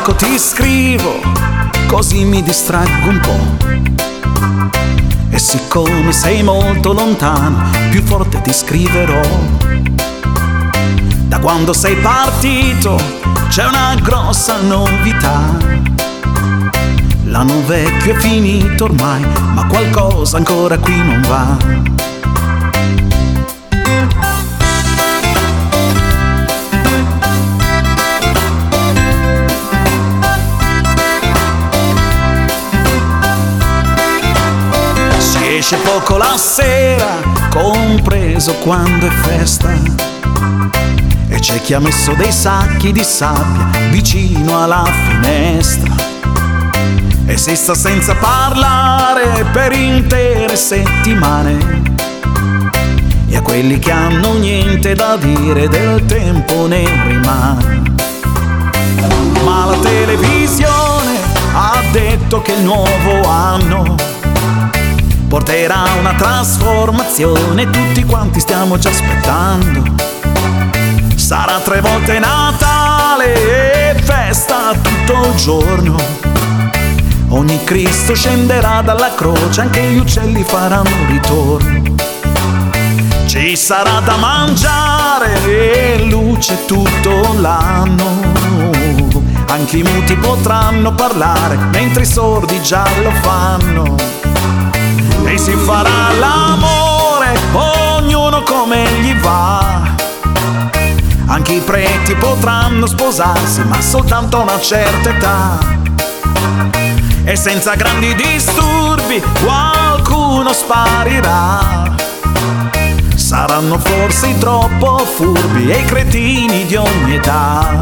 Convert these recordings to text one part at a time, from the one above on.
poco ti scrivo, così mi distraggo un po'. E siccome sei molto lontano, più forte ti scriverò. Da quando sei partito c'è una grossa novità. L'anno vecchio è finito ormai, ma qualcosa ancora qui non va. Si esce poco la sera, compreso quando è festa, e c'è chi ha messo dei sacchi di sabbia vicino alla finestra. E si sta senza parlare per intere settimane. E a quelli che hanno niente da dire del tempo ne rimane. Ma la televisione ha detto che il nuovo anno porterà una trasformazione, tutti quanti stiamo già aspettando. Sarà 3 volte Natale e festa tutto il giorno. Ogni Cristo scenderà dalla croce, anche gli uccelli faranno ritorno. Ci sarà da mangiare e luce tutto l'anno. Anche i muti potranno parlare, mentre i sordi già lo fanno. E si farà l'amore, ognuno come gli va. Anche i preti potranno sposarsi, ma soltanto a una certa età. E senza grandi disturbi qualcuno sparirà. Saranno forse troppo furbi e i cretini di ogni età.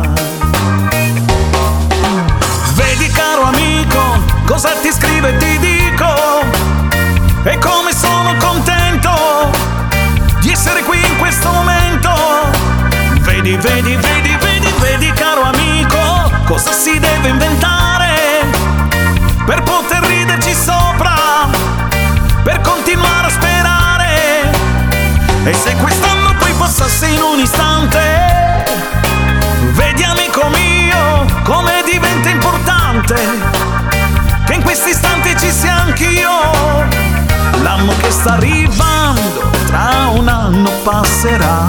Vedi caro amico, cosa ti scrivo e ti dico, e come sono contento di essere qui in questo momento. Vedi, vedi, vedi, vedi, vedi caro amico, cosa si deve inventare per poter riderci sopra, per continuare a sperare. E se quest'anno poi passasse in un istante, vedi amico mio come diventa importante che in questo istante ci sia anch'io. L'anno che sta arrivando tra un anno passerà.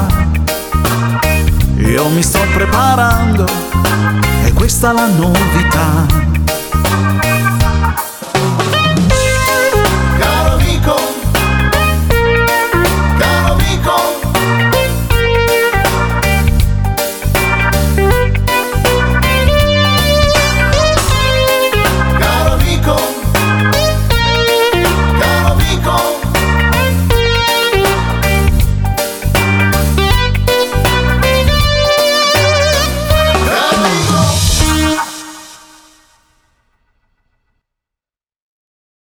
Io mi sto preparando e questa è la novità.